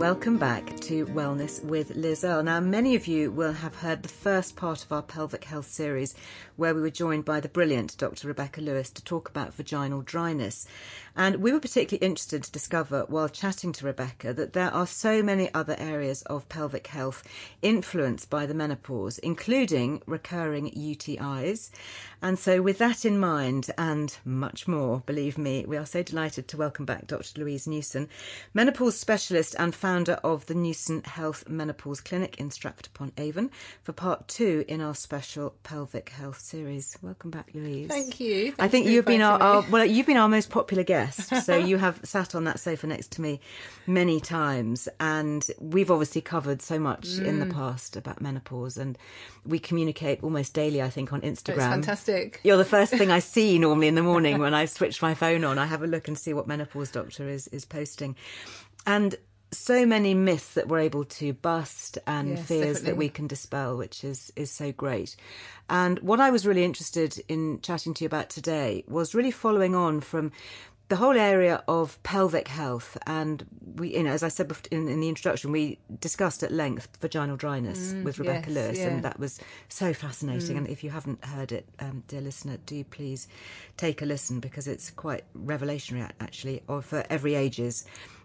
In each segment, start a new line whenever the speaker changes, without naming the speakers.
Welcome back to Wellness with Liz Earle. Now, many of you will have heard the first part of our pelvic health series where we were joined by the brilliant Dr. Rebecca Lewis to talk about vaginal dryness. And we were particularly interested to discover while chatting to Rebecca that there are so many other areas of pelvic health influenced by the menopause, including recurring UTIs. And so with that in mind and much more, believe me, we are so delighted to welcome back Dr. Louise Newson, menopause specialist and founder of the Newson Health Menopause Clinic in Stratford-upon-Avon, for part 2 in our special pelvic health series. Welcome back, Louise.
Thank you.
I think you've been you've been our most popular guest. So you have sat on that sofa next to me many times, and we've obviously covered so much in the past about menopause, and we communicate almost daily, I think, on Instagram.
It's fantastic.
You're the first thing I see normally in the morning when I switch my phone on. I have a look and see what Menopause Doctor is posting. And so many myths that we're able to bust and
Yes,
fears
definitely.
that we can dispel, which is so great. And what I was really interested in chatting to you about today was really following on from the whole area of pelvic health. And we, as I said in the introduction, we discussed at length vaginal dryness with Rebecca
yes,
Lewis,
yeah.
and that was so fascinating. And if you haven't heard it, dear listener, do please take a listen, because it's quite revelatory, actually, for every ages.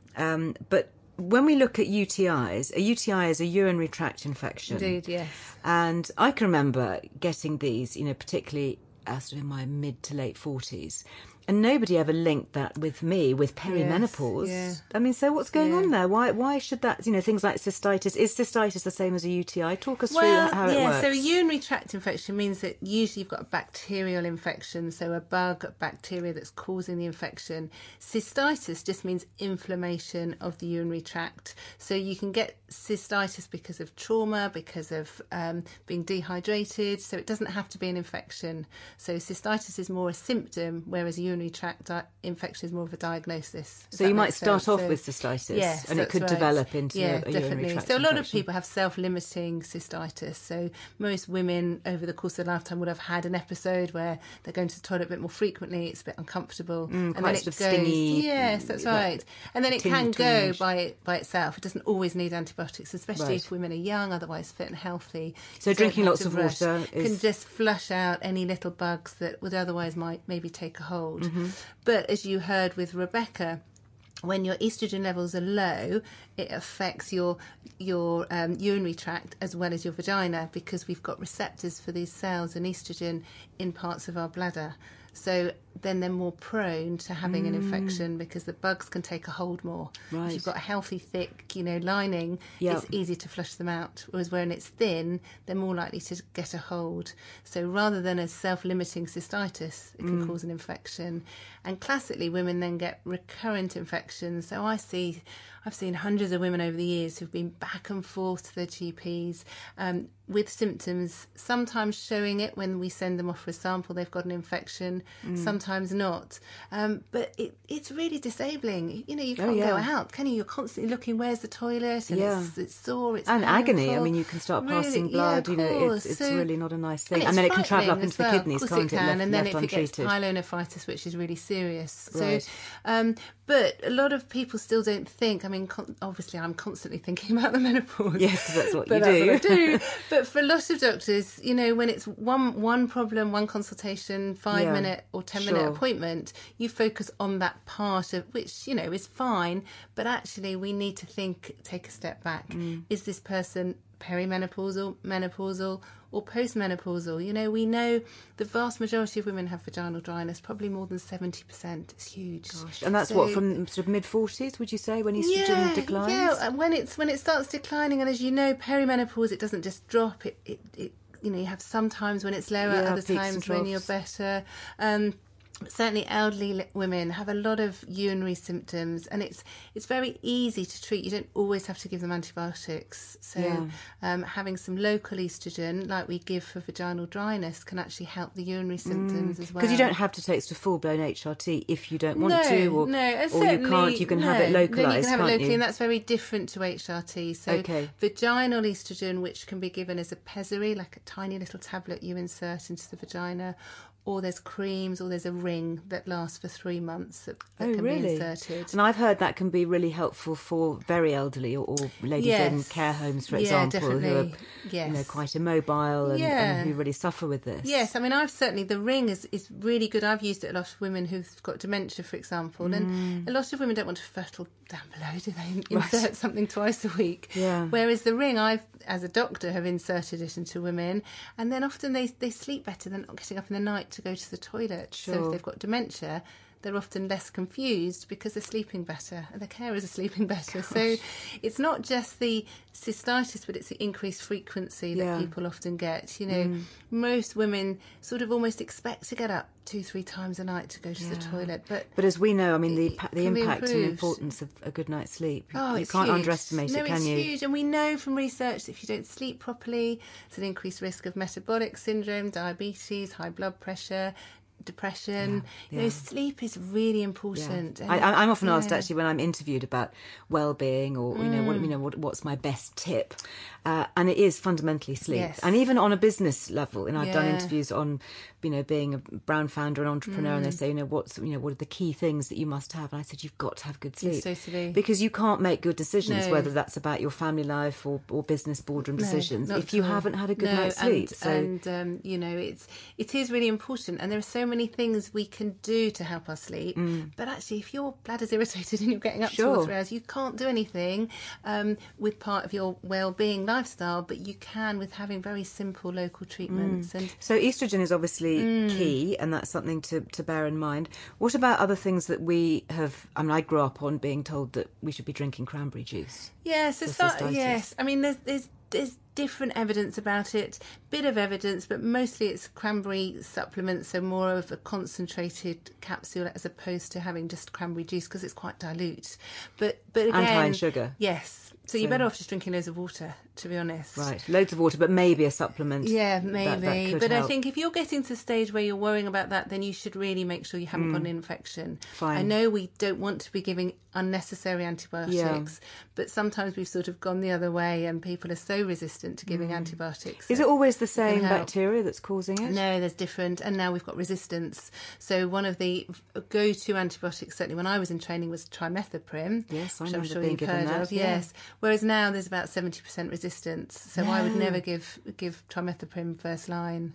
But when we look at UTIs, a UTI is a urinary tract infection.
Indeed, yes.
And I can remember getting these, particularly sort of in my mid to late 40s. And nobody ever linked that with me, with perimenopause.
yeah.
I mean, so what's going on there? Why should that, things like cystitis, is cystitis the same as a UTI? Talk us through how it works.
So a urinary tract infection means that usually you've got a bacterial infection, so a bug, a bacteria that's causing the infection. Cystitis just means inflammation of the urinary tract. So you can get cystitis because of trauma, because of being dehydrated, so it doesn't have to be an infection. So cystitis is more a symptom, whereas a urinary tract infection is more of a diagnosis.
So you might start off with cystitis,
yes,
and it could develop into a urinary
definitely.
tract
So a lot of
infection.
people have self-limiting cystitis. So most women over the course of their lifetime would have had an episode where they're going to the toilet a bit more frequently, it's a bit uncomfortable, and
quite
then
sort
it
of
goes.
stingy,
Yes, that's right. And then it can go
tinge.
by itself. It doesn't always need antibiotics, especially
Right.
if women are young, otherwise fit and healthy.
So
You
drinking
don't
lots
have
of
to rush.
water
Can just flush out any little bugs that would otherwise might maybe take a hold. But as you heard with Rebecca, when your estrogen levels are low, it affects your urinary tract as well as your vagina, because we've got receptors for these cells and estrogen in parts of our bladder. So then they're more prone to having an infection, because the bugs can take a hold more.
Right.
If you've got a healthy, thick, lining,
Yep.
it's easy to flush them out. Whereas when it's thin, they're more likely to get a hold. So rather than a self-limiting cystitis, it can cause an infection. And classically, women then get recurrent infections. So I've seen hundreds of women over the years who've been back and forth to their GPs with symptoms, sometimes showing it when we send them off for a sample, they've got an infection, sometimes not. But it's really disabling. You can't go out, can you? You're constantly looking, where's the toilet? And it's sore, it's
and
painful.
agony. I mean, you can start passing blood. It's really not a nice thing. And then it can travel up into the kidneys, can't it?
And then
left
if it gets
untreated.
pyelonephritis, which is really serious.
Right.
So, but a lot of people still don't think. I mean, obviously, I'm constantly thinking about the menopause.
Yes, because that's what
But
you
that's
do.
what I do. But for a lot of doctors, when it's one problem, one consultation, 5-minute or 10-minute appointment, you focus on that part of which, is fine. But actually, we need to take a step back. Is this person perimenopausal, menopausal, or postmenopausal? We know the vast majority of women have vaginal dryness, probably more than 70%. It's huge.
Gosh. And that's what, from sort of mid-40s, would you say, when estrogen declines?
Yeah, and when it starts declining, and as you know, perimenopause, it doesn't just drop. It you have some times when it's lower, other
peaks and
times when you're
troughs.
better. Certainly elderly women have a lot of urinary symptoms, and it's very easy to treat. You don't always have to give them antibiotics. So having some local estrogen, like we give for vaginal dryness, can actually help the urinary symptoms as well.
Because you don't have to take sort of full-blown HRT if you don't want to, or you can't. You can have it localised,
then you can have it locally,
you?
and that's very different to HRT. So vaginal estrogen, which can be given as a pessary, like a tiny little tablet you insert into the vagina, or there's creams, or there's a ring that lasts for 3 months that
Oh,
can
really?
be inserted.
And I've heard that can be really helpful for very elderly or ladies in care homes, for example, who are quite immobile and who really suffer with this.
Yes, I mean, I've certainly, the ring is really good. I've used it a lot of women who've got dementia, for example, and a lot of women don't want to fertile down below, do they? Insert something twice a week.
Yeah.
Whereas the ring, I've, as a doctor, have inserted it into women, and then often they sleep better than not getting up in the night to go to the toilet.
Sure.
So if they've got dementia, they're often less confused because they're sleeping better and the carers are sleeping better. So it's not just the cystitis, but it's the increased frequency that people often get. You know, most women sort of almost expect to get up 2-3 times a night to go to the toilet. But
as we know, I mean, the impact and importance of a good night's sleep, you can't
huge.
underestimate it, can you?
It's huge. And we know from research that if you don't sleep properly, it's an increased risk of metabolic syndrome, diabetes, high blood pressure, depression. You know, sleep is really important. And
I'm often asked, actually, when I'm interviewed about well-being or what's my best tip, and it is fundamentally sleep.
Yes.
And even on a business level, and I've done interviews on being a brown founder and entrepreneur, and they say, what are the key things that you must have? And I said, you've got to have good sleep.
Yes, totally.
Because you can't make good decisions, whether that's about your family life or business boardroom decisions, if you haven't had a good night's sleep.
It is really important, and there are so many things we can do to help us sleep. But actually, if your bladder's irritated and you're getting up 2 or 3 hours, you can't do anything with part of your well-being lifestyle, but you can with having very simple local treatments. And
so estrogen is obviously key, and that's something to bear in mind. What about other things that we have? I mean, I grew up on being told that we should be drinking cranberry juice.
Yes, yes. I mean, there's different evidence about it, bit of evidence, but mostly it's cranberry supplements, so more of a concentrated capsule as opposed to having just cranberry juice because it's quite dilute. But again,
and high in sugar.
Yes. So you're better off just drinking loads of water, to be honest.
Right, loads of water, but maybe a supplement.
Yeah, maybe.
That could
but
help.
I think if you're getting to the stage where you're worrying about that, then you should really make sure you haven't got an infection.
Fine.
I know we don't want to be giving unnecessary antibiotics, but sometimes we've sort of gone the other way and people are so resistant to giving antibiotics.
Is it always the same bacteria that's causing it?
No, there's different, and now we've got resistance. So one of the go-to antibiotics, certainly when I was in training, was trimethoprim.
Yes,
which I'm sure you've heard of. Yes, whereas now there's about 70% resistance. So I would never give trimethoprim first line.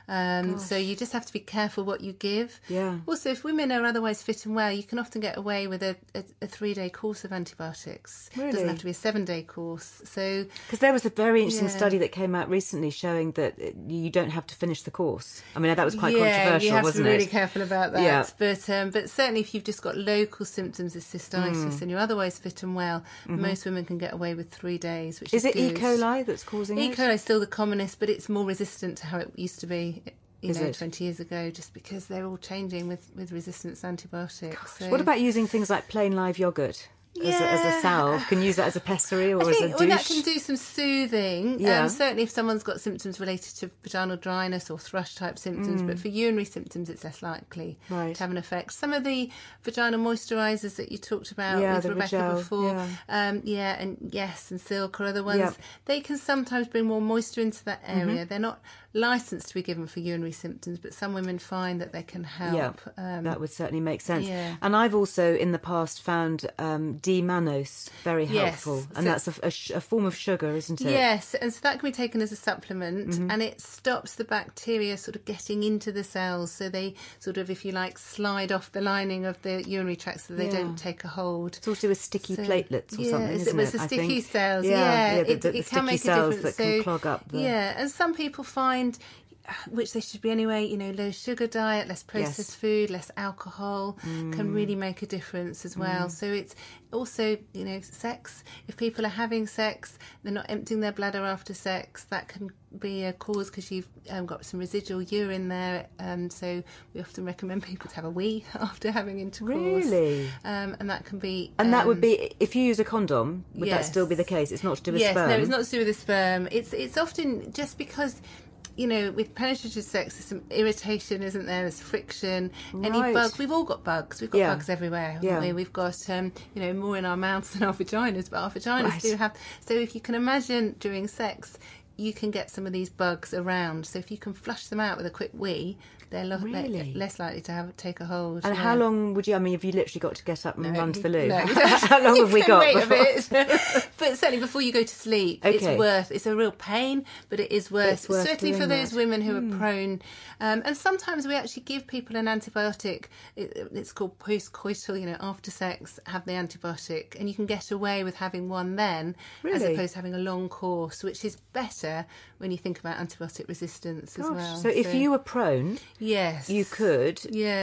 So you just have to be careful what you give.
Yeah.
Also, if women are otherwise fit and well, you can often get away with a 3-day course of antibiotics.
Really?
It doesn't have to be a 7-day course. So
because there was a very interesting study that came out recently showing that you don't have to finish the course. I mean, that was quite controversial, wasn't it?
You have to be really careful about that.
Yeah.
But certainly if you've just got local symptoms of cystitis and you're otherwise fit and well, most women can get away with 3 days, which is
it
good.
E. coli that's causing it?
E. coli is still the commonest, but it's more resistant to how it used to be. 20 years ago, just because they're all changing with resistance to antibiotics. So.
What about using things like plain live yogurt as a salve? Can you use that as a pessary or as a douche?
Well, that can do some soothing.
Yeah.
Certainly if someone's got symptoms related to vaginal dryness or thrush type symptoms, but for urinary symptoms it's less likely to have an effect. Some of the vaginal moisturisers that you talked about with Rebecca
Rigel,
before, and Silk or other ones, they can sometimes bring more moisture into that area. They're not licensed to be given for urinary symptoms, but some women find that they can help.
That would certainly make sense.
Yeah.
And I've also in the past found D-mannose very helpful, and that's a form of sugar, isn't it?
Yes, and so that can be taken as a supplement, and it stops the bacteria sort of getting into the cells, so they sort of, if you like, slide off the lining of the urinary tract so they don't take a hold.
It's also with sticky platelets or something, isn't it?
It's the sticky cells.
The
can make
sticky cells
a difference.
that can clog up.
And some people find, which they should be anyway, low sugar diet, less processed food, less alcohol can really make a difference as well. So it's also, sex. If people are having sex, they're not emptying their bladder after sex, that can be a cause because you've got some residual urine there. So we often recommend people to have a wee after having intercourse.
Really?
And that can be...
And that would be, if you use a condom, would that still be the case? It's not to do with sperm?
Yes, no, it's not to do with the sperm. It's often just because... with penetrative sex, there's some irritation, isn't there? There's friction. Any bugs. We've all got bugs. We've got bugs everywhere, haven't we? We've got, more in our mouths than our vaginas, but our vaginas do have... So if you can imagine during sex, you can get some of these bugs around. So if you can flush them out with a quick wee, they're
Really?
less likely to take a hold.
And how long would you? I mean, have you literally got to get up and run to the loo?
No,
How long have we got?
Wait a bit. But certainly before you go to sleep, it's a real pain, but it is worth certainly for those women who are prone. And sometimes we actually give people an antibiotic. It's called post-coital, after sex, have the antibiotic, and you can get away with having one then, as opposed to having a long course, which is better when you think about antibiotic resistance as well.
So if you were prone,
yes,
you could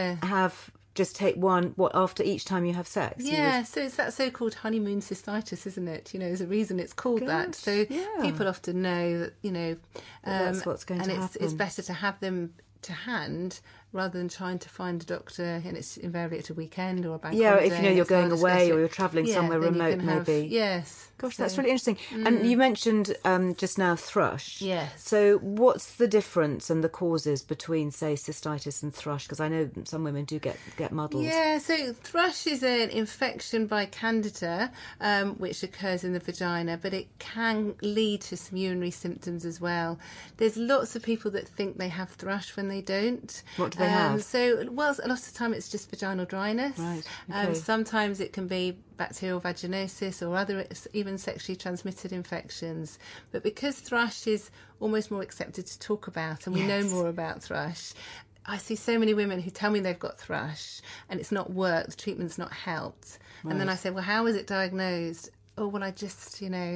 have just take one after each time you have sex.
So it's that so-called honeymoon cystitis, isn't it? There's a reason it's called that. So people often know that
that's what's going to happen.
It's better to have them to hand rather than trying to find a doctor, and it's invariably at a weekend or a bank holiday.
If you're going away or you're travelling somewhere remote, maybe.
Yes.
Gosh, that's really interesting. And you mentioned just now thrush.
Yes.
So what's the difference and the causes between, say, cystitis and thrush? Because I know some women do get muddled.
Yeah, so thrush is an infection by Candida, which occurs in the vagina, but it can lead to some urinary symptoms as well. There's lots of people that think they have thrush when they don't.
What do they have?
So, a lot of the time it's just vaginal dryness.
Right. Okay.
Sometimes it can be bacterial vaginosis or other, even sexually transmitted infections. But because thrush is almost more accepted to talk about, and we know more about thrush, I see so many women who tell me they've got thrush and it's not worked, the treatment's not helped. Right. And then I say, well, how is it diagnosed? Oh, well, I just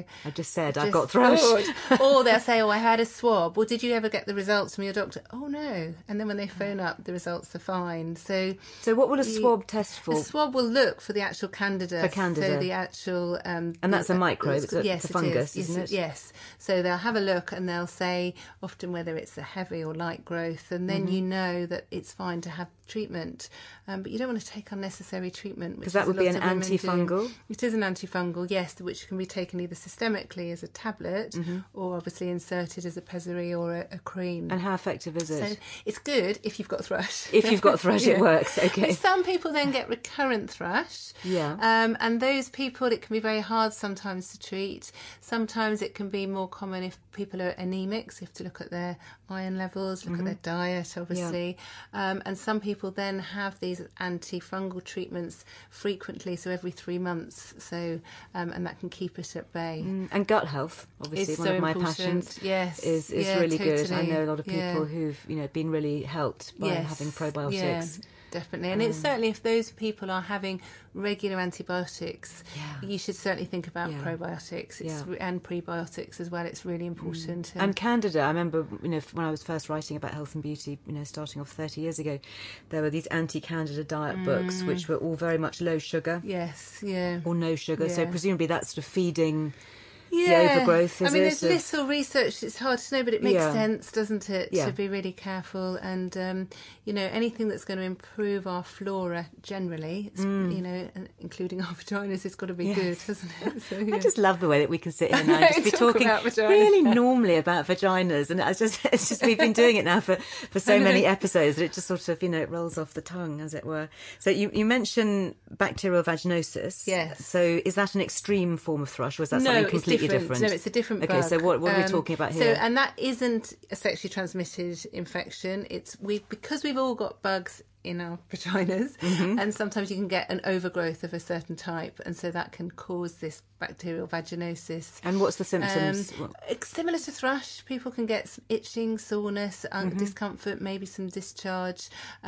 said I've got thrush.
Or they'll say, oh, I had a swab. Well, did you ever get the results from your doctor? Oh, no. And then when they phone up, the results are fine. So
what will a swab test for?
A swab will look for the actual Candida.
For Candida.
So the actual...
and that's a microbe. It's a fungus, isn't it?
Yes. So they'll have a look and they'll say often whether it's a heavy or light growth. And then you know that it's fine to have treatment. But you don't want to take unnecessary treatment.
Because that would be an antifungal?
It is an antifungal, yes, which can be taken either systemically as a tablet or obviously inserted as a pessary or a cream.
And how effective is it?
So it's good if you've got thrush.
If you've got thrush, it works, okay.
But some people then get recurrent thrush.
Yeah.
And those people, it can be very hard sometimes to treat. Sometimes it can be more common if people are anemic, so you have to look at their iron levels, look at their diet, obviously. Yeah. And some people then have these antifungal treatments frequently, so every 3 months. So, and that can keep it at bay.
And gut health, obviously, one of my passions.
Yes,
is really good. I know a lot of people who've been really helped by having probiotics.
Yeah. Definitely, and it's certainly if those people are having regular antibiotics, you should certainly think about probiotics and prebiotics as well. It's really important.
And Candida, I remember, when I was first writing about health and beauty, starting off 30 years ago, there were these anti-Candida diet books, which were all very much low sugar.
Yes, yeah.
Or no sugar. So presumably that's sort of feeding the overgrowth, is it?
There's little research, it's hard to know, but it makes sense, doesn't it, to be really careful. And, anything that's going to improve our flora generally, including our vaginas, has got to be good, hasn't it? So,
I just love the way that we can sit here now and just be talking really normally about vaginas. And it's just we've been doing it now for so many episodes that it just sort of, it rolls off the tongue, as it were. So you mentioned bacterial vaginosis.
Yes.
So is that an extreme form of thrush, or is that something completely different?
No, it's a different bug.
Okay, so what are we talking about here?
And that isn't a sexually transmitted infection. Because we've all got bugs in our vaginas, and sometimes you can get an overgrowth of a certain type, and so that can cause this bacterial vaginosis.
And what's the symptoms?
Similar to thrush, people can get some itching, soreness, discomfort, maybe some discharge.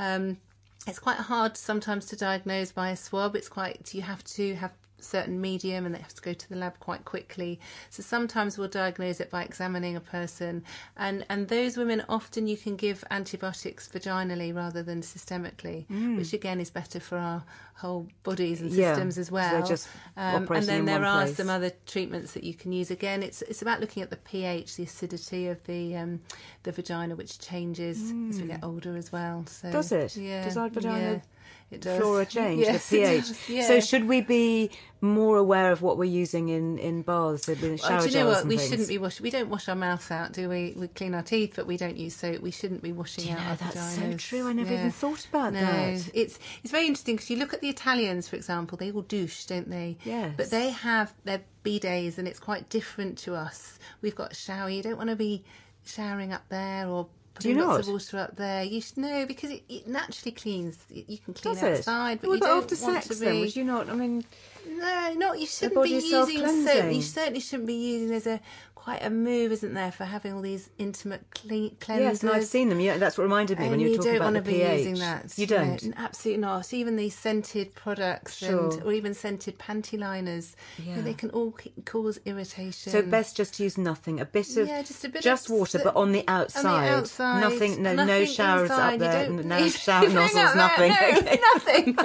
It's quite hard sometimes to diagnose by a swab. You have to have certain medium and they have to go to the lab quite quickly. So sometimes we'll diagnose it by examining a person, and those women often you can give antibiotics vaginally rather than systemically, which again is better for our whole bodies and systems as well.
So just
and then there are some other treatments that you can use. Again, it's about looking at the pH, the acidity of the vagina, which changes as we get older as well. So,
does it?
Yeah.
Does our vagina
It does.
Flora change,
Yes,
the
it
pH.
does, yeah.
So should we be more aware of what we're using in baths, in shower
Do you know
gels
what?
and
We
things?
shouldn't be washing. We don't wash our mouths out, do we? We clean our teeth, but we don't use soap. We shouldn't be washing out our
That's
vaginas.
so true. I never even thought about
No,
that.
it's very interesting because you look at the Italians, for example. They all douche, don't they?
Yes.
But they have their bidets, and it's quite different to us. We've got a shower. You don't want to be showering up there or putting lots of water up there. You should know because it naturally cleans. You can clean outside, but you don't
after
want
sex
to be.
then? Would you not? I mean,
no, not you shouldn't
body
be
is
using soap.
self-cleansing.
You certainly shouldn't be using. There's quite a move, isn't there, for having all these intimate cleansers.
yes, and I've seen them. Yeah, that's what reminded me when you were talking about the pH.
You don't want to be using that.
You don't?
No, absolutely not. Even these scented products or even scented panty liners, they can all cause irritation.
So best just to use nothing. A bit of just water, but on the outside.
On the outside.
Nothing. No showers
inside.
up there. No shower
Nothing
nozzles. Nothing.
No, nothing.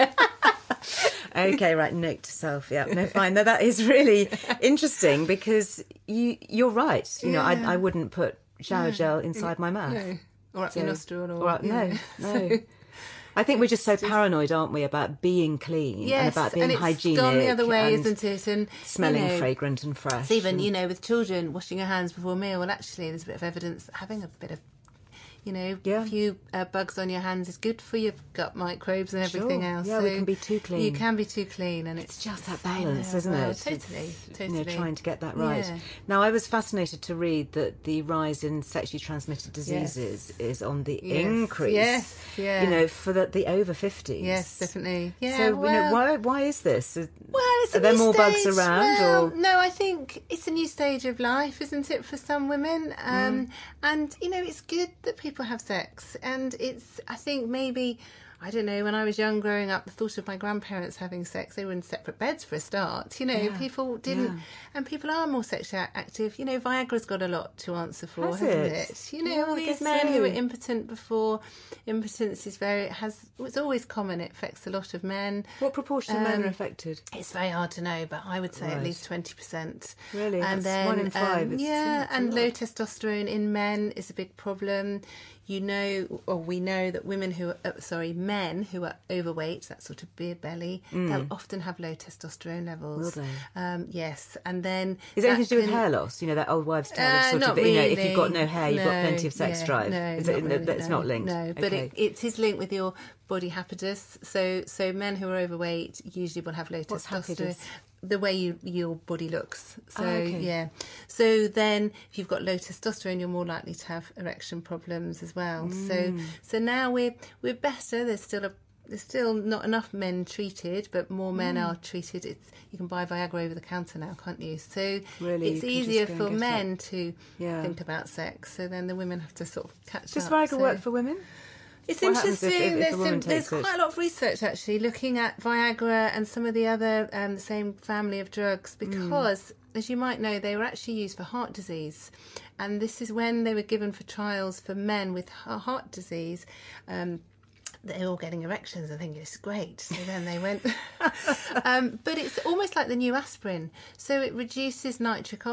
Okay, right. Note to self. Yeah, no, fine. No, that is really interesting because you're right. You know, I wouldn't put shower gel inside my mouth.
No. Or up your nostril.
No. I think we're just so paranoid, aren't we, about being clean and about being hygienic.
It's gone the other way, isn't it? And
smelling fragrant and fresh.
It's even, with children washing your hands before a meal. Well, actually, there's a bit of evidence that having a bit of a few bugs on your hands is good for your gut microbes and everything else.
Yeah,
so
we can be too clean.
You can be too clean, and it's
just that balance, isn't it?
Totally.
Trying to get that right.
Yeah.
Now, I was fascinated to read that the rise in sexually transmitted diseases is on the increase.
Yes, yeah.
For the over 50s.
Yes, definitely. Yeah.
So, why is this?
It's
are there more bugs around?
No, I think it's a new stage of life, isn't it, for some women? And it's good that people have sex, and I think maybe, I don't know, when I was young growing up, the thought of my grandparents having sex, they were in separate beds for a start, people didn't, and people are more sexually active. Viagra's got a lot to answer for, hasn't it? All these men who were impotent before, impotence is it's always common, it affects a lot of men.
What proportion of men are affected?
It's very hard to know, but I would say at least 20%.
Really?
And
That's
then
1 in 5.
And low testosterone in men is a big problem. We know that men who are overweight, that sort of beer belly, they'll often have low testosterone levels.
Will they?
Yes, and then
is it anything to do with hair loss? That old wives' tale of if you've got no hair, you've got plenty of sex drive. That's not linked.
No, but it is linked with your body habitus. So men who are overweight usually will have low testosterone. The way your body looks. So So then if you've got low testosterone, you're more likely to have erection problems as well. So now we're better. There's still not enough men treated, but more men are treated. You can buy Viagra over the counter now, can't you? So it's easier for men to think about sex. So then the women have to sort of catch up.
Does Viagra work for women?
It's interesting. There's quite a lot of research actually looking at Viagra and some of the other the same family of drugs because, as you might know, they were actually used for heart disease, and this is when they were given for trials for men with heart disease. They're all getting erections. I think it's great. So then they went. But it's almost like the new aspirin. So it reduces nitric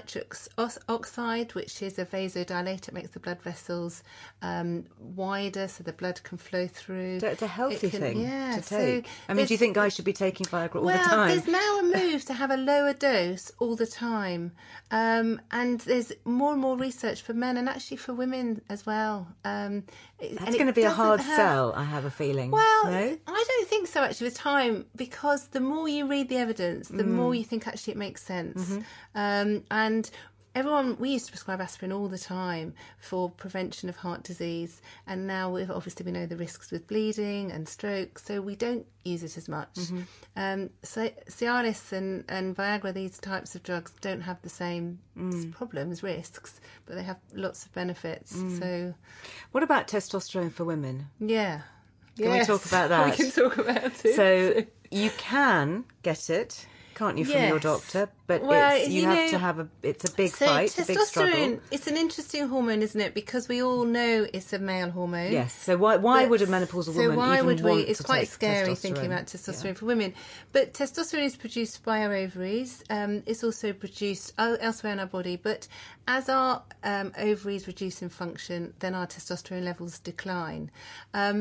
oxide, which is a vasodilator. It makes the blood vessels wider so the blood can flow through.
So it's a healthy thing to take.
So
do you think guys should be taking Viagra all the time?
Well, there's now a move to have a lower dose all the time. And there's more and more research for men and actually for women as well.
That's going to be a hard sell, I have a feeling.
Well,
no?
I don't think so actually with time, because the more you read the evidence, the more you think actually it makes sense. And we used to prescribe aspirin all the time for prevention of heart disease, and now we know the risks with bleeding and stroke, so we don't use it as much. So Cialis and Viagra, these types of drugs, don't have the same problems, risks, but they have lots of benefits. So,
what about testosterone for women?
Yeah.
Can we talk about that?
We can talk about it.
So you can get it, can't you, from your doctor? But you have to have it's a big fight, a big struggle.
Testosterone, it's an interesting hormone, isn't it? Because we all know it's a male hormone.
Yes. So why would a menopausal woman even want
It's
to
quite
take
scary thinking about testosterone for women. But testosterone is produced by our ovaries. It's also produced elsewhere in our body. But as our ovaries reduce in function, then our testosterone levels decline.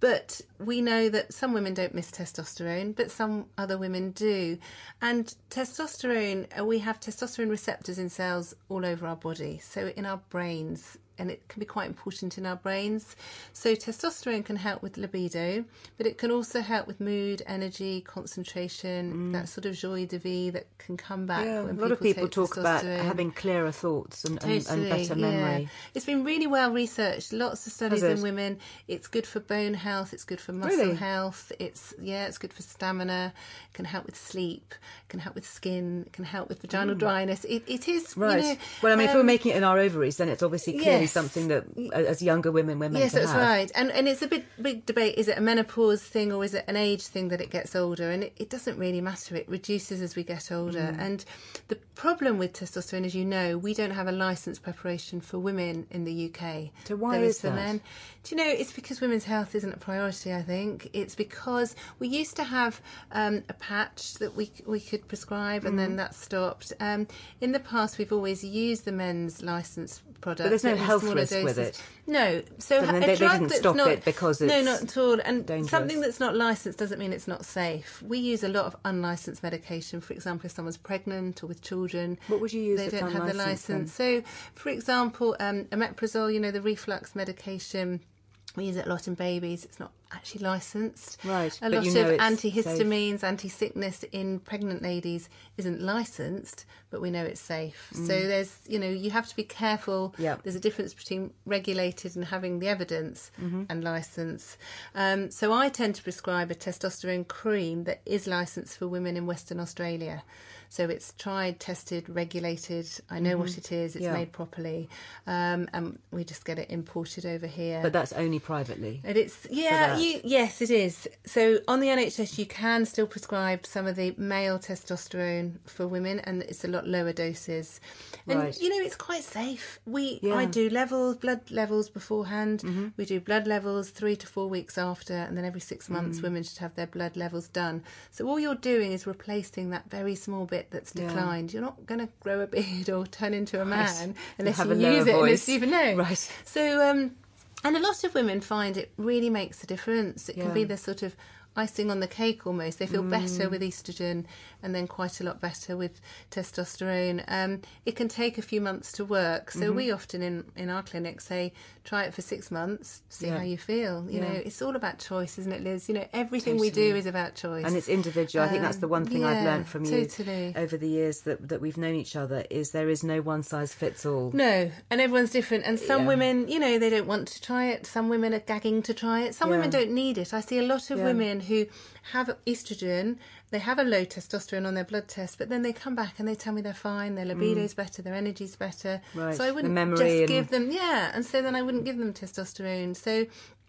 But we know that some women don't miss testosterone, but some other women do. And testosterone, we have testosterone receptors in cells all over our body, so in our brains, and it can be quite important in our brains. So testosterone can help with libido, but it can also help with mood, energy, concentration, that sort of joie de vivre that can come back when
a lot of people
take
talk about
testosterone.
having clearer thoughts and
Totally,
better memory.
yeah. It's been really well researched. Lots of studies
Has it?
in women. It's good for bone health. It's good for muscle
Really?
health. It's good for stamina. It can help with sleep. It can help with skin. It can help with vaginal dryness. It is
Right.
You know,
well, I mean, if we're making it in our ovaries, then it's obviously clearly
yes.
something that, as younger women, we're meant
Yes,
to
that's
have.
right. And it's a big debate. Is it a menopause thing or is it an age thing that it gets older? And it doesn't really matter. It reduces as we get older. And the problem with testosterone, as you know, we don't have a licensed preparation for women in the UK.
So why
There
is
for
that?
men. Do you know, it's because women's health isn't a priority, I think. It's because we used to have a patch that we could prescribe and then that stopped. In the past, we've always used the men's licensed product.
But there's no
in
health
smaller
risk with
doses.
it.
No. So
then
a
they
drug
didn't
that's
stop
not,
it because
No,
it's
not at all. And
dangerous.
something that's not licensed doesn't mean it's not safe. We use a lot of unlicensed medication. For example, if someone's pregnant or with children,
What would you use
they
that's
don't have the
unlicensed then?
license. So, for example, omeprazole, you know, the reflux medication, we use it a lot in babies. It's not actually licensed.
Right,
A
but
lot
you know
of
it's
antihistamines, anti-sickness in pregnant ladies isn't licensed, but we know it's safe. So there's, you know, you have to be careful.
Yeah.
There's a difference between regulated and having the evidence and license. So I tend to prescribe a testosterone cream that is licensed for women in Western Australia. So it's tried, tested, regulated. I know what it is. It's
Yeah.
made properly, and we just get it imported over here.
But that's only privately.
And it's
that.
yes, it is. So on the NHS, you can still prescribe some of the male testosterone for women, and it's a lot lower doses. And
Right.
you know, it's quite safe.
Yeah.
I do blood levels beforehand. We do blood levels 3 to 4 weeks after, and then every 6 months, women should have their blood levels done. So all you're doing is replacing that very small bit that's declined. You're not going to grow a beard or turn into a man unless
have
you
a lower
use it, unless
voice.
you even know.
Right.
So, and a lot of women find it really makes a difference. It can be the sort of icing on the cake almost. They feel better with estrogen and then quite a lot better with testosterone. It can take a few months to work. So we often in our clinic say, try it for 6 months, see how you feel. You know, it's all about choice, isn't it, Liz? You know, everything we do is about choice.
And it's individual. I think that's the one thing I've learned from you
totally.
over the years that we've known each other, is there is no one size fits all.
No, and everyone's different. And some women, you know, they don't want to try it. Some women are gagging to try it. Some women don't need it. I see a lot of women who have estrogen, they have a low testosterone on their blood test, but then they come back and they tell me they're fine, their libido's better, their energy's better.
Right.
So I wouldn't
The memory
just
and-
give them, and so then I wouldn't give them testosterone. So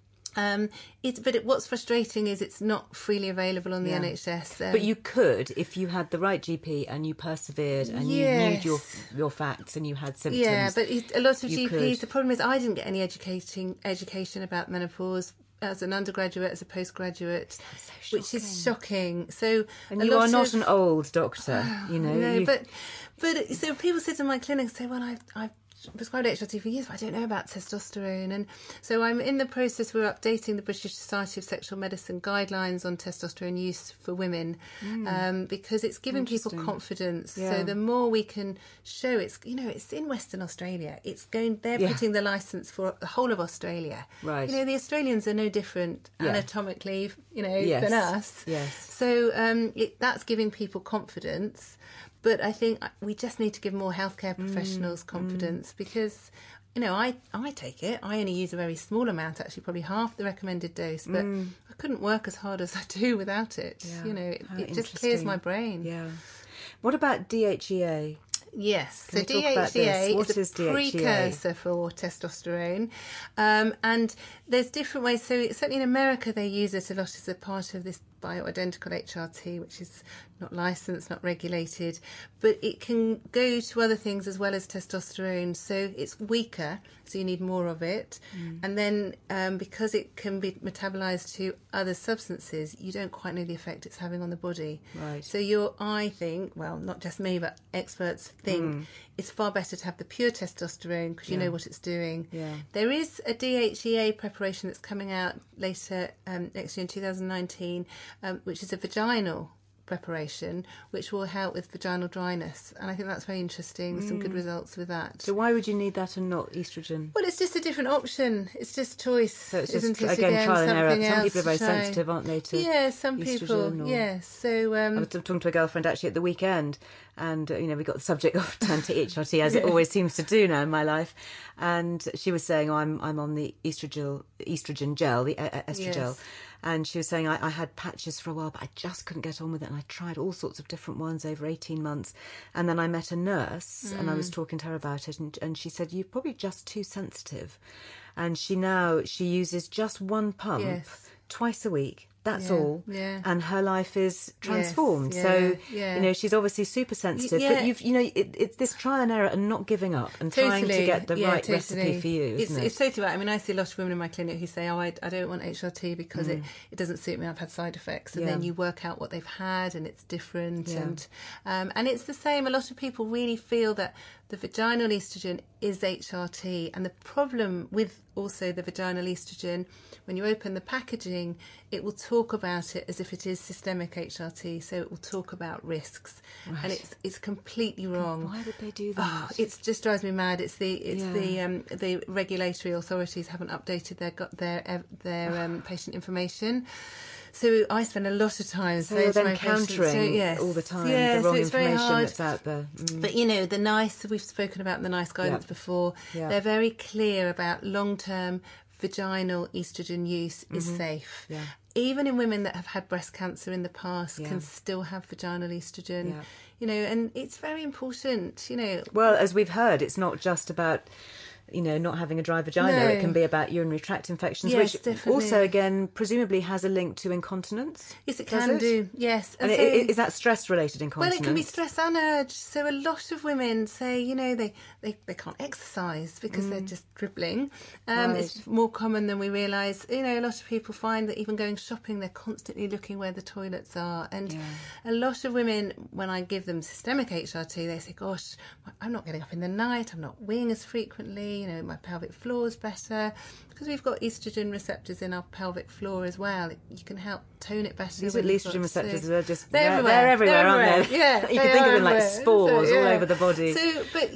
what's frustrating is it's not freely available on the NHS.
But you could, if you had the right GP and you persevered and you knew your facts and you had symptoms.
Yeah, but a lot of
you
GPs,
could.
the problem is I didn't get any education about menopause as an undergraduate, as a postgraduate, which is shocking. So,
And you are not an old doctor, you know.
no, but so people sit in my clinic and say, well, I've prescribed HRT for years, but I don't know about testosterone. And so I'm in the process, we're updating the British Society of Sexual Medicine guidelines on testosterone use for women, because it's giving people confidence.
Yeah.
So the more we can show, it's in Western Australia, they're putting the licence for the whole of Australia.
Right.
You know, the Australians are no different anatomically,
Yes.
than us.
Yes.
So that's giving people confidence. But I think we just need to give more healthcare professionals confidence, because, you know, I take it. I only use a very small amount, actually, probably half the recommended dose. But I couldn't work as hard as I do without it.
Yeah.
You know,
How
it just clears
interesting.
my brain.
Yeah. What about DHEA?
Yes,
Can
so
we talk about this?
DHEA
What
is a
is DHEA?
precursor for testosterone, and there's different ways. So certainly in America they use it a lot as a part of this bioidentical HRT, which is not licensed, not regulated, but it can go to other things as well as testosterone. So it's weaker, so you need more of it. And then because it can be metabolized to other substances, you don't quite know the effect it's having on the body.
Right.
So I think, well, not just me, but experts think it's far better to have the pure testosterone because you know what it's doing.
Yeah.
There is a DHEA preparation that's coming out later next year in 2019, which is a vaginal preparation, which will help with vaginal dryness, and I think that's very interesting. Some good results with that.
So why would you need that and not estrogen?
Well, it's just a different option. It's just choice.
So it's
isn't
just,
it?
again, trial and error.
Something
Some
else
people are very
to try.
sensitive, aren't they, to
Yeah, some people.
estrogen or-
Yes. So
I was talking to a girlfriend actually at the weekend, and we got the subject of anti-HRT as it always seems to do now in my life, and she was saying, I'm on the estrogen gel, the estrogel.
Yes.
And she was saying, I had patches for a while, but I just couldn't get on with it. And I tried all sorts of different ones over 18 months. And then I met a nurse and I was talking to her about it. And she said, you're probably just too sensitive. And she uses just one pump twice a week. That's all.
Yeah.
And her life is transformed.
Yes,
so,
yeah.
she's obviously super sensitive.
Yeah.
But it's this trial and error and not giving up and trying to get the right recipe for you, isn't it?
It's totally right. I mean, I see a lot of women in my clinic who say, I don't want HRT because it doesn't suit me. I've had side effects. And then you work out what they've had and it's different.
Yeah.
And it's the same. A lot of people really feel that the vaginal estrogen is HRT. And the problem with also the vaginal estrogen, when you open the packaging, it will talk about it as if it is systemic HRT. So it will talk about risks.
Right.
And it's completely wrong.
Why would they do that?
Oh, it just drives me mad. The regulatory authorities haven't updated their patient information. So I spend a lot of time
saying to my countering all the time the wrong information that's out there.
But the NICE, we've spoken about the NICE guidance before. They're very clear about long-term vaginal estrogen use is safe.
Yeah.
Even in women that have had breast cancer in the past can still have vaginal estrogen.
Yeah.
And it's very important.
Well, as we've heard, it's not just about not having a dry vagina.
No.
It can be about urinary tract infections,
Yes,
which
definitely.
also, again, presumably has a link to incontinence.
Yes, it
Does
can do. Yes.
And is that stress-related incontinence?
Well, it can be stress and urge. So a lot of women say, they can't exercise because they're just dribbling.
Right.
It's more common than we realise. A lot of people find that even going shopping, they're constantly looking where the toilets are. And a lot of women, when I give them systemic HRT, they say, gosh, I'm not getting up in the night, I'm not weeing as frequently, my pelvic floor is better. Because we've got estrogen receptors in our pelvic floor as well, you can help tone it better.
These estrogen receptors are just
they're
everywhere, aren't they?
Yeah,
you can think of them like spores all over the body.
So, but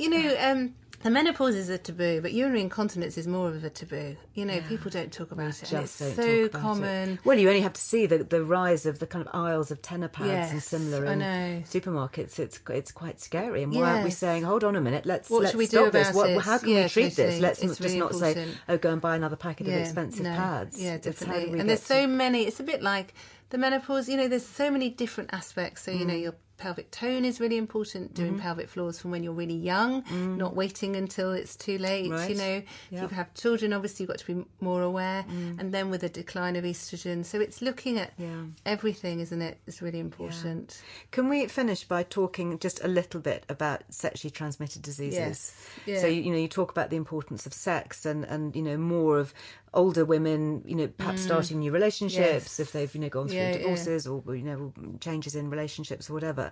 the menopause is a taboo, but urinary incontinence is more of a taboo. People don't talk about it, and it's so common.
Well, you only have to see the rise of the kind of aisles of tenor pads and similar in supermarkets. It's quite scary. And why aren't we saying, hold on a minute, let's
should we
stop
do
this?
about it?
How can we treat this? Let's
It's
just
really
not say,
important.
go and buy another packet of expensive pads.
Yeah,
It's how do
definitely.
we
And there's so many. It's a bit like the menopause. There's so many different aspects. So your pelvic tone is really important, doing pelvic floors from when you're really young, not waiting until it's too late.
Right.
If you have children, obviously you've got to be more aware. And then with the decline of estrogen. So it's looking at everything, isn't it? It's really important.
Can we finish by talking just a little bit about sexually transmitted diseases?
Yes. Yeah.
So, you talk about the importance of sex and more of older women, perhaps starting new relationships if they've, gone through divorces or, changes in relationships or whatever.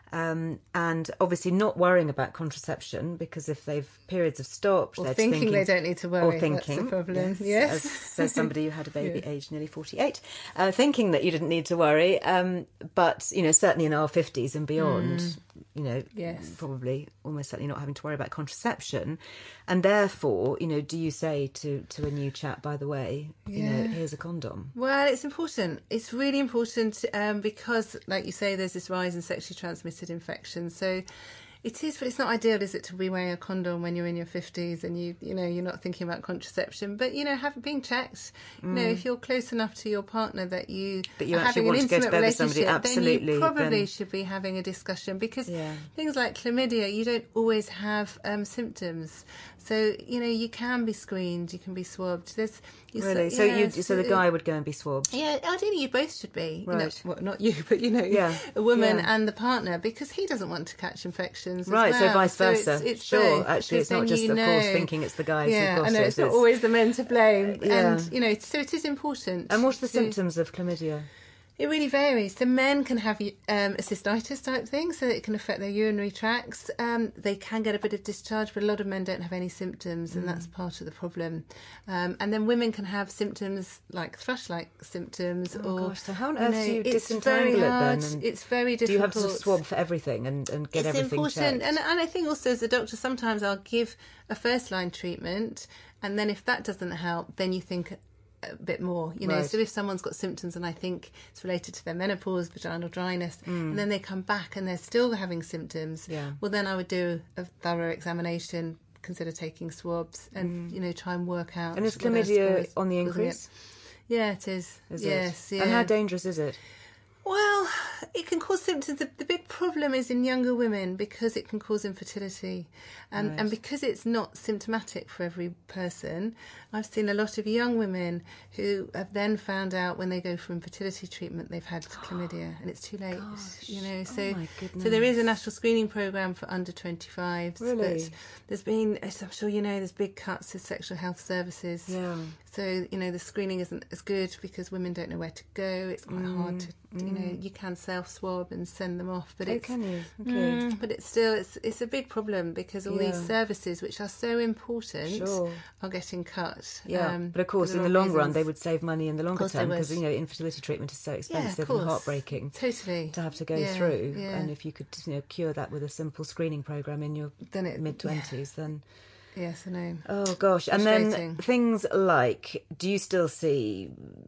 And obviously not worrying about contraception because if they've periods have stopped,
Or
they're
thinking they don't need to worry.
Or thinking.
That's the problem.
Yes. As says somebody who had a baby aged nearly 48, thinking that you didn't need to worry. But, certainly in our 50s and beyond, probably almost certainly not having to worry about contraception. And therefore, do you say to a new chap, by the way, here's a condom?
Well, it's important. It's really important because, like you say, there's this rise in sexually transmitted infections. So it is, but it's not ideal, is it, to be wearing a condom when you're in your 50s and you're not thinking about contraception. But being checked. If you're close enough to your partner that you are having an intimate relationship, then you probably should be having a discussion because things like chlamydia, you don't always have symptoms. So, you can be screened, you can be swabbed.
Really? So the guy would go and be swabbed?
Yeah, ideally you both should be.
Right.
Well, not you, but, a woman and the partner, because he doesn't want to catch infections
Right,
as well.
so vice versa.
It's
sure,
both,
actually, it's not just, of course, thinking it's the guys who've got
I know,
it.
it's not always the men to blame.
Yeah.
And, so it is important.
And what are the symptoms of chlamydia?
It really varies. So men can have a cystitis type thing, so it can affect their urinary tracts. They can get a bit of discharge, but a lot of men don't have any symptoms, and that's part of the problem. And then women can have symptoms like thrush-like symptoms.
So how on earth do you disentangle it then? And
it's very difficult.
Do you have to sort of swab for everything and get everything
important.
checked?
And I think also as a doctor, sometimes I'll give a first-line treatment, and then if that doesn't help, then you think a bit more,
Right.
So if someone's got symptoms and I think it's related to their menopause, vaginal dryness, and then they come back and they're still having symptoms, well, then I would do a thorough examination, consider taking swabs, and try and work out.
And is chlamydia on the increase?
Yeah, it is.
Yes.
Yeah.
And how dangerous is it?
Well, it can cause symptoms. The big problem is in younger women because it can cause infertility. And because it's not symptomatic for every person, I've seen a lot of young women who have then found out when they go for infertility treatment they've had chlamydia and it's too late. So
my goodness.
So there is a national screening programme for under 25s.
Really?
But there's been, as I'm sure there's big cuts to sexual health services.
Yeah.
So, the screening isn't as good because women don't know where to go. It's quite hard to, you can self-swab and send them off. But
can you? Okay.
But it's still, it's a big problem because all these services, which are so important, are getting cut.
Yeah, but of course, in the long run, they would save money in the longer term because, infertility treatment is so expensive and heartbreaking
to
have to go through. Yeah. And if you could, cure that with a simple screening programme in your mid-20s, then...
Yes, I know.
Oh, gosh. And then things like, do you still see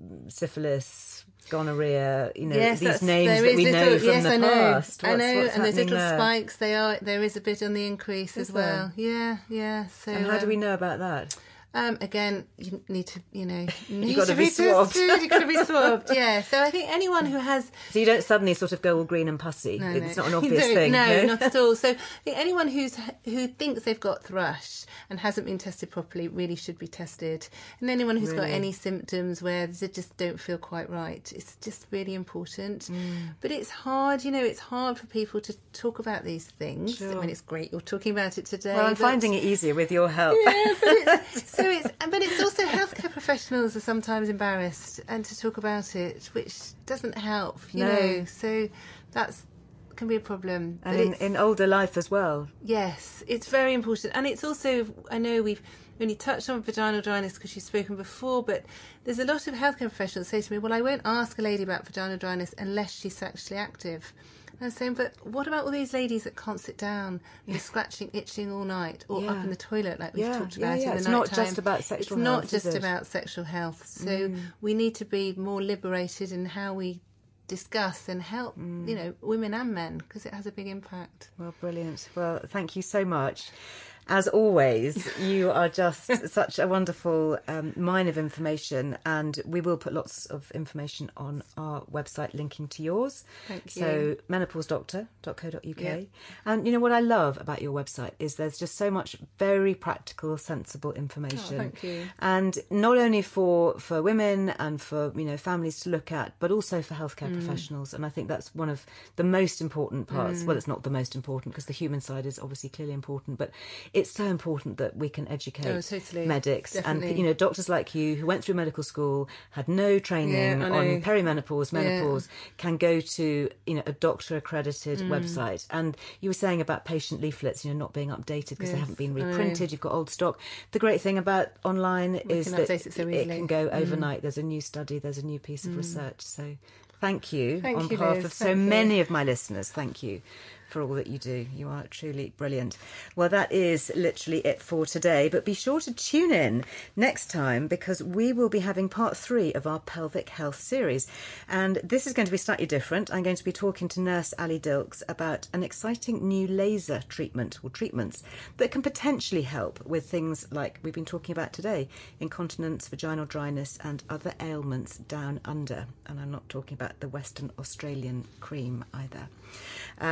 syphilis, gonorrhea, these names that we know from the past?
I know, and there's little
there?
Spikes. There is a bit on the increase as well.
There?
Yeah. So,
and how do we know about that?
Again, you need to,
You've got to be swabbed.
You've got to be swabbed, yeah. So I think anyone who has...
So you don't suddenly sort of go all green and pussy?
No,
it's not an obvious thing?
No, not at all. So I think anyone who thinks they've got thrush and hasn't been tested properly really should be tested. And anyone who's got any symptoms where they just don't feel quite right, it's just really important. But it's hard, it's hard for people to talk about these things.
Sure.
I mean, it's great you're talking about it today.
Well, I'm finding it easier with your help.
Yeah, but it's also healthcare professionals are sometimes embarrassed and to talk about it, which doesn't help, you know. So that's can be a problem.
And in older life as well.
Yes, it's very important. And it's also, I know we've only touched on vaginal dryness because you've spoken before, but there's a lot of healthcare professionals say to me, well, I won't ask a lady about vaginal dryness unless she's sexually active. And I was saying, but what about all these ladies that can't sit down, they're scratching, itching all night, or up in the toilet like we've talked about in the night time.
It's not just about sexual health,
It's not just about sexual health. So we need to be more liberated in how we discuss and help, women and men, because it has a big impact.
Well, brilliant. Well, thank you so much. As always, you are just such a wonderful mine of information, and we will put lots of information on our website linking to yours.
Thank you.
So menopausedoctor.co.uk.
Yep.
And what I love about your website is there's just so much very practical, sensible information.
Oh, thank you.
And not only for women and for families to look at, but also for healthcare professionals. And I think that's one of the most important parts. Well, it's not the most important because the human side is obviously clearly important, but it's so important that we can educate medics.
Definitely.
And doctors like you who went through medical school, had no training on perimenopause, menopause, can go to a doctor accredited website. And you were saying about patient leaflets not being updated because they haven't been reprinted. You've got old stock. The great thing about online is that it can go overnight. There's a new study, there's a new piece of research. So thank you on behalf of so many of my listeners. Thank you for all that you do. You are truly brilliant. Well, that is literally it for today, but be sure to tune in next time because we will be having part 3 of our pelvic health series, and this is going to be slightly different. I'm going to be talking to nurse Ali Dilks about an exciting new laser treatment or treatments that can potentially help with things like we've been talking about today, incontinence, vaginal dryness and other ailments down under. And I'm not talking about the Western Australian cream either. Now, as always,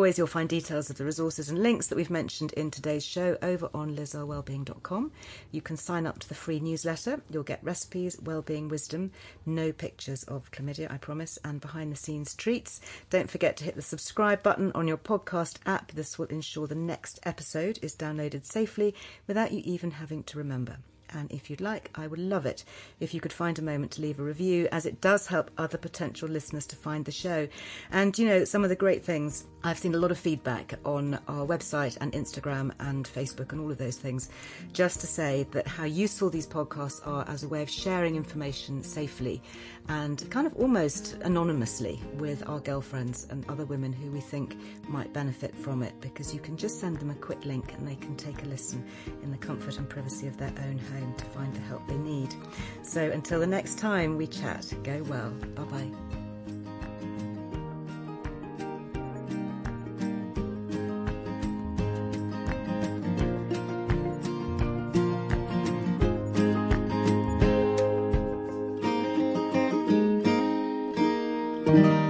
always, you'll find details of the resources and links that we've mentioned in today's show over on lizearlewellbeing.com. You can sign up to the free newsletter. You'll get recipes, wellbeing wisdom, no pictures of chlamydia, I promise, and behind-the-scenes treats. Don't forget to hit the subscribe button on your podcast app. This will ensure the next episode is downloaded safely without you even having to remember. And if you'd like, I would love it if you could find a moment to leave a review, as it does help other potential listeners to find the show. And, you know, some of the great things, I've seen a lot of feedback on our website and Instagram and Facebook and all of those things, just to say that how useful these podcasts are as a way of sharing information safely and kind of almost anonymously with our girlfriends and other women who we think might benefit from it, because you can just send them a quick link and they can take a listen in the comfort and privacy of their own home to find the help they need. So until the next time we chat, go well. Bye-bye.
Thank you.